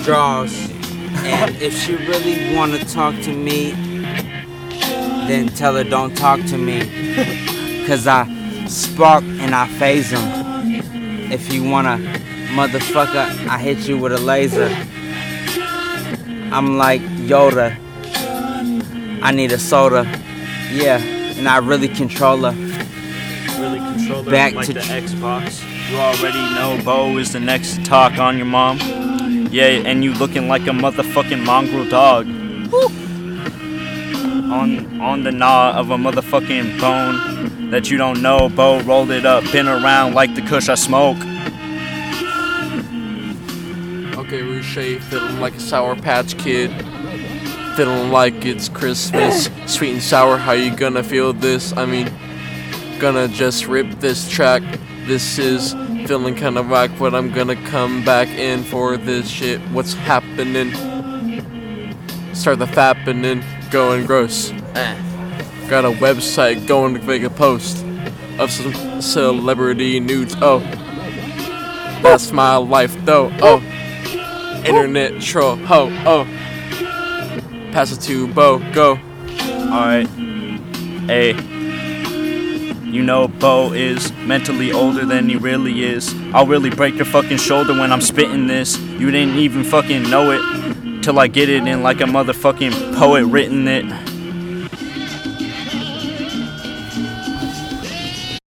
draws. And if she really wanna talk to me, then tell her don't talk to me. Cause I spark and I phase them. If you wanna, motherfucker, I hit you with a laser. I'm like Yoda. I need a soda. Yeah, and I really control her. Really control her Back like to the Xbox. You already know Bo is the next to talk on your mom. Yeah, and you looking like a motherfucking mongrel dog. Woo. On the gnaw of a motherfucking bone that you don't know. Bo rolled it up, been around like the kush I smoke. Okay, Rushay, feeling like a Sour Patch Kid. Feeling like it's Christmas. Sweet and sour, how you gonna feel this? I mean, gonna just rip this track. This is feeling kinda whack, but I'm gonna come back in for this shit. What's happening? Start the fappening, going gross. Got a website going to make a post of some celebrity nudes. Oh, that's my life though. Oh, internet troll. Ho, oh. Pass it to Bo, go. Alright. Hey. You know Bo is mentally older than he really is. I'll really break your fucking shoulder when I'm spitting this. You didn't even fucking know it till I get it in like a motherfucking poet written it.